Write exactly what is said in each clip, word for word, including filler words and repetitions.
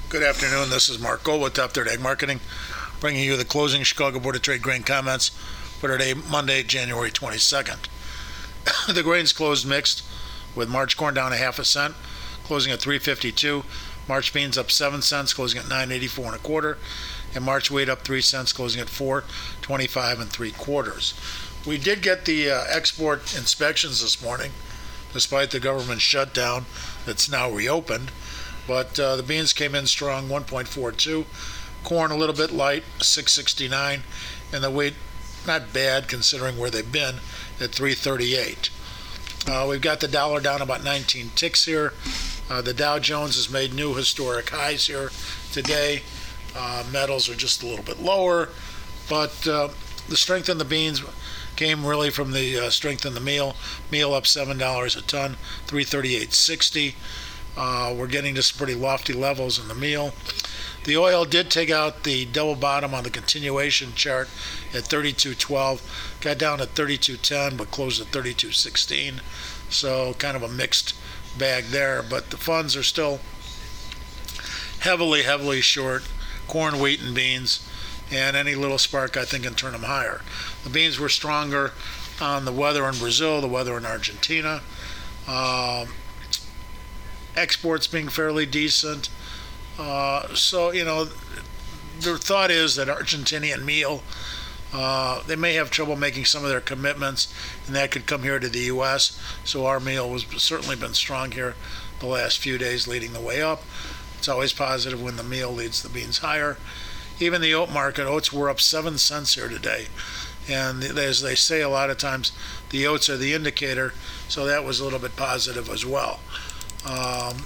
Good afternoon. This is Mark Gold with Top Third Ag Marketing, bringing you the closing Chicago Board of Trade grain comments for today, Monday, January twenty-second. The grains closed mixed, with March corn down a half a cent, closing at three fifty-two. March beans up seven cents, closing at nine eighty-four and a quarter, and March wheat up three cents, closing at four twenty-five and three quarters. We did get the uh, export inspections this morning, despite the government shutdown that's now reopened. But uh, the beans came in strong, one point four two. Corn a little bit light, six sixty-nine, and the wheat not bad considering where they've been at three thirty-eight. Uh, we've got the dollar down about nineteen ticks here. Uh, the Dow Jones has made new historic highs here today. Uh, metals are just a little bit lower, but uh, the strength in the beans came really from the uh, strength in the meal. Meal up seven dollars a ton, three thirty-eight sixty. Uh, we're getting to some pretty lofty levels in the meal. The oil did take out the double bottom on the continuation chart at thirty-two twelve. Got down at thirty-two ten, but closed at thirty-two sixteen. So kind of a mixed bag there. But the funds are still heavily, heavily short corn, wheat, and beans. And any little spark, I think, can turn them higher. The beans were stronger on the weather in Brazil, the weather in Argentina. Um, exports being fairly decent. Uh, so, you know, their thought is that Argentinian meal, uh, they may have trouble making some of their commitments, and that could come here to the U S. So our meal has certainly been strong here the last few days, leading the way up. It's always positive when the meal leads the beans higher. Even the oat market, oats were up seven cents here today. And as they say a lot of times, the oats are the indicator, so that was a little bit positive as well. Um,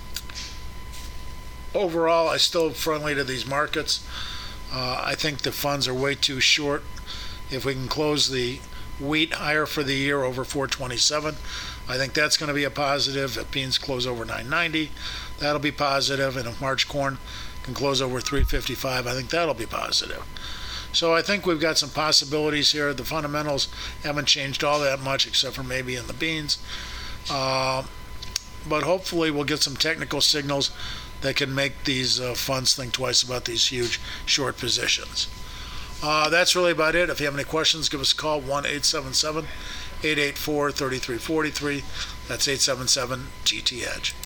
overall, I still friendly to these markets. Uh, I think the funds are way too short. If we can close the wheat higher for the year over four twenty-seven, I think that's going to be a positive. If beans close over nine ninety, that'll be positive. And if March corn can close over three fifty-five, I think that'll be positive. So I think we've got some possibilities here. The fundamentals haven't changed all that much, except for maybe in the beans. Uh, but hopefully we'll get some technical signals that can make these uh, funds think twice about these huge short positions. Uh, that's really about it. If you have any questions, give us a call, one eight seven seven, eight eight four, three three four three. That's eight seven seven G T Edge.